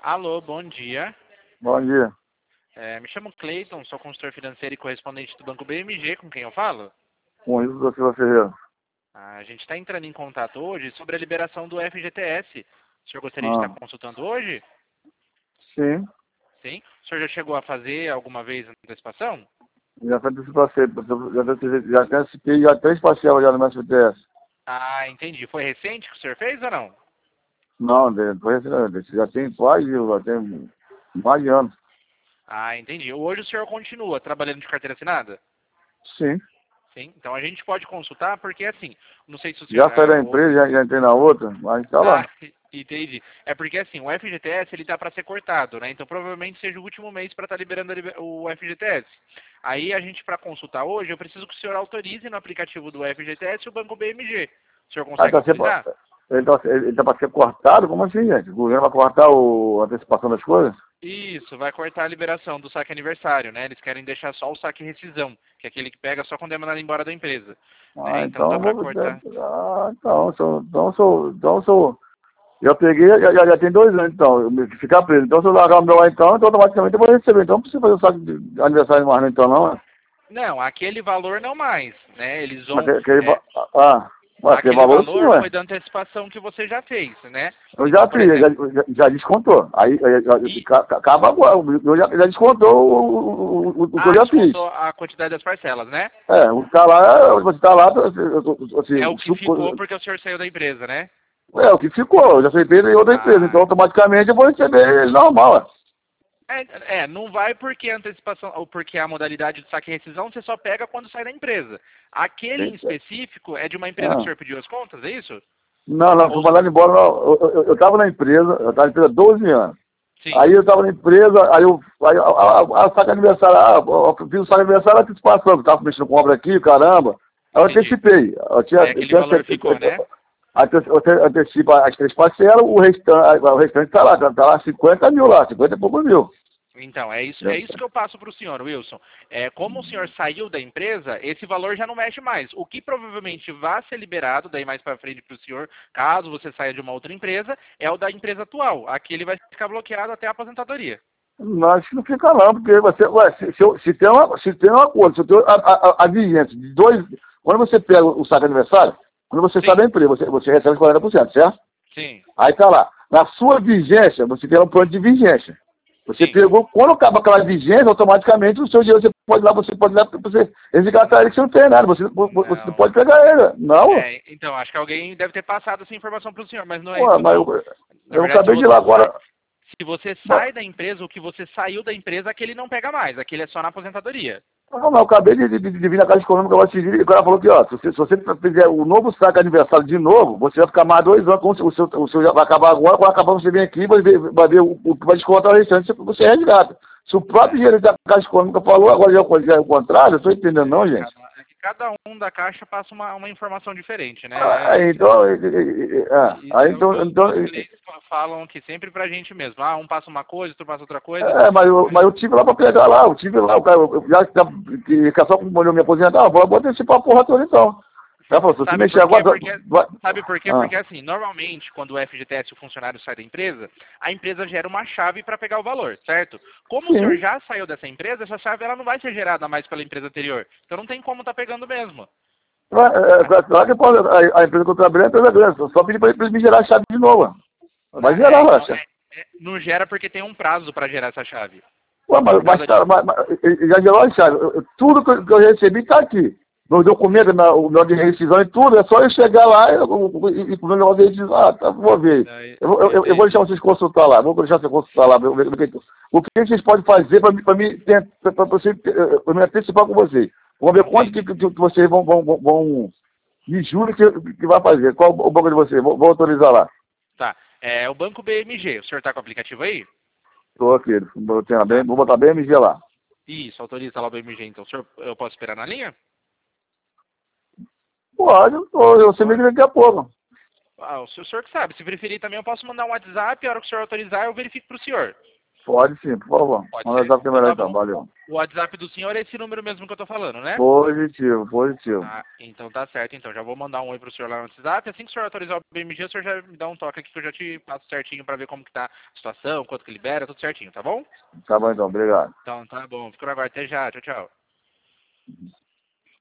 Alô, bom dia. Bom dia. Me chamo Cleiton, sou consultor financeiro e correspondente do Banco BMG, com quem eu falo. Com isso, você Ferreira. A gente está entrando em contato hoje sobre a liberação do FGTS. O senhor gostaria de estar Ah, consultando hoje? sim, Sim. O senhor já chegou a fazer alguma vez a antecipação? já foi antecipacei, já antecipei, já 3 parcelas já no meu FTS. Ah, entendi. Foi recente que o senhor fez ou não? Não, depois já tem quase, já tem mais de ano. Ah, entendi. Hoje o senhor continua trabalhando de carteira assinada? Sim, Sim. Então a gente pode consultar porque assim, não sei se o senhor já saí da empresa, já entrei na outra, mas tá Ah, lá. entendi. É porque assim, o FGTS ele tá para ser cortado, né? Então provavelmente seja o último mês para estar liberando o FGTS. Aí a gente para consultar hoje, eu preciso que o senhor autorize no aplicativo do FGTS o Banco BMG. O senhor Ah, consegue autorizar? ele tá para ser cortado? Como assim, gente? O governo vai cortar a antecipação das coisas? Isso, vai cortar a liberação do saque aniversário, né? Eles querem deixar só o saque rescisão, que é aquele que pega só quando é mandado embora da empresa, né? Ah, Então então tá eu para vou. cortar. Ah, então sou. Já peguei, já tem 2 anos, então, ficar preso. Então, se eu largar o meu lá, então automaticamente eu vou receber. Então, não precisa fazer o saco de aniversário mais, não, então, não. É? Não, aquele valor não mais, né? Eles Mas vão aquele aquele valor sim, valor ué. foi da antecipação que você já fez, né? Eu já Então, por fiz, exemplo, já descontou. e Acaba agora, eu já descontou o que eu já fiz. descontou a quantidade das parcelas, né? É, tá lá, você tá lá, É assim, o que ficou porque o senhor saiu da empresa, né? é o que ficou, eu já fui preso em outra empresa, então Ah, automaticamente eu vou receber ele normal, ué. não vai porque a antecipação ou porque a modalidade de saque e rescisão você só pega quando sai da empresa. Aquele em específico é de uma empresa que o Ah. senhor pediu as contas, é isso? Não, fui Ou mandado embora, não. Eu tava na empresa, eu tava na empresa há 12 anos. sim, Aí eu tava na empresa, a saca aniversário, eu fiz o saca aniversário antecipação, eu tava mexendo com obra aqui, caramba. Aí eu entendi. antecipei. Aí aquele valor ficou, né? Eu antecipo as 3 parcelas, o restante tá lá 50 mil lá, 50 e poucos mil. Então, é isso que eu passo para o senhor, Wilson. Como o senhor saiu da empresa, esse valor já não mexe mais. O que provavelmente vai ser liberado daí mais para frente para o senhor, caso você saia de uma outra empresa, é o da empresa atual. Aqui ele vai ficar bloqueado até a aposentadoria. Não, acho que não fica não, porque se tem um acordo, se tem a vigência de dois. Quando você pega o saco aniversário, quando você sai Sim, da empresa, você recebe 40%, certo? sim, Aí tá lá. Na sua vigência, você tem um plano de vigência. Você sim. pegou, quando acaba aquela vigência, automaticamente o seu dinheiro você pode ir lá, você resgatar ele que você não tem nada, você não Não. pode pegar ele. Não, Então, acho que alguém deve ter passado essa informação para o senhor, mas não é pô, isso mas não. Na eu verdade, acabei de ir lá agora. se você Mas, sai da empresa, o que você saiu da empresa, aquele não pega mais, aquele é só na aposentadoria. não, mas eu acabei de vir na Caixa Econômica, e o cara falou que, ó, se você fizer o novo saque aniversário de novo, você vai ficar mais 2 anos, o seu já vai acabar agora, quando acabar você vem aqui, vai ver o que vai descontar o restante, você resgata. Se o próprio É. gerente da Caixa Econômica falou, agora já é o contrário, eu estou entendendo não, gente. Que cada um da caixa passa uma informação diferente, né? Aí, então, Isso é o que então, os clientes falam aqui sempre pra gente mesmo. Ah, um passa uma coisa, outro passa outra coisa. mas eu tive lá para pegar lá, eu tive lá, o cara, que só como eu me aposentar, vou antecipar a porra toda então. Ela falou, se você Sabe mexer por quê? agora, Porque, vai. sabe por quê? Ah, Porque assim, normalmente, quando o FGTS, o funcionário sai da empresa, a empresa gera uma chave para pegar o valor, certo? Como o senhor sim. já saiu dessa empresa, essa chave ela não vai ser gerada mais pela empresa anterior. Então não tem como tá pegando mesmo. Claro que a empresa que eu trabalhei é a empresa grande, só pedir para eles me gerar a chave de novo. Vai gerar, Então, Rocha. não gera porque tem um prazo para gerar essa chave. Ué, E por mas, causa tá, disso. ele já gerou a chave. Tudo que eu recebi está aqui. Meu documento, o meu de rescisão e tudo, é só eu chegar lá e o meu negócio de rescisão, tá, vou ver. Eu vou deixar vocês consultar lá, vou deixar vocês consultar lá, o que vocês podem fazer para me antecipar com vocês. Vamos ver quanto Entendi. que vocês vão me juro que vai fazer. Qual o banco de vocês? Vou autorizar lá. Tá. É o Banco BMG. O senhor tá com o aplicativo aí? Estou aqui, Tá. vou botar BMG lá. Isso, autoriza lá o BMG. Então, eu posso esperar na linha? Pode, você me Pode. liga daqui a pouco. O senhor que sabe. Se preferir também, eu posso mandar um WhatsApp. A hora que o senhor autorizar, eu verifico pro senhor. Pode sim, por favor. Pode Manda ser? WhatsApp que é melhor Tá então, bom. valeu. O WhatsApp do senhor é esse número mesmo que eu tô falando, né? Positivo, positivo. Ah, então tá certo. Então já vou mandar um oi pro senhor lá no WhatsApp. Assim que o senhor autorizar o BMG, o senhor já me dá um toque aqui que eu já te passo certinho pra ver como que tá a situação, quanto que libera, tudo certinho, tá bom? Tá bom então, obrigado. Então tá bom. Fico no aguardo. Até já. Tchau, tchau.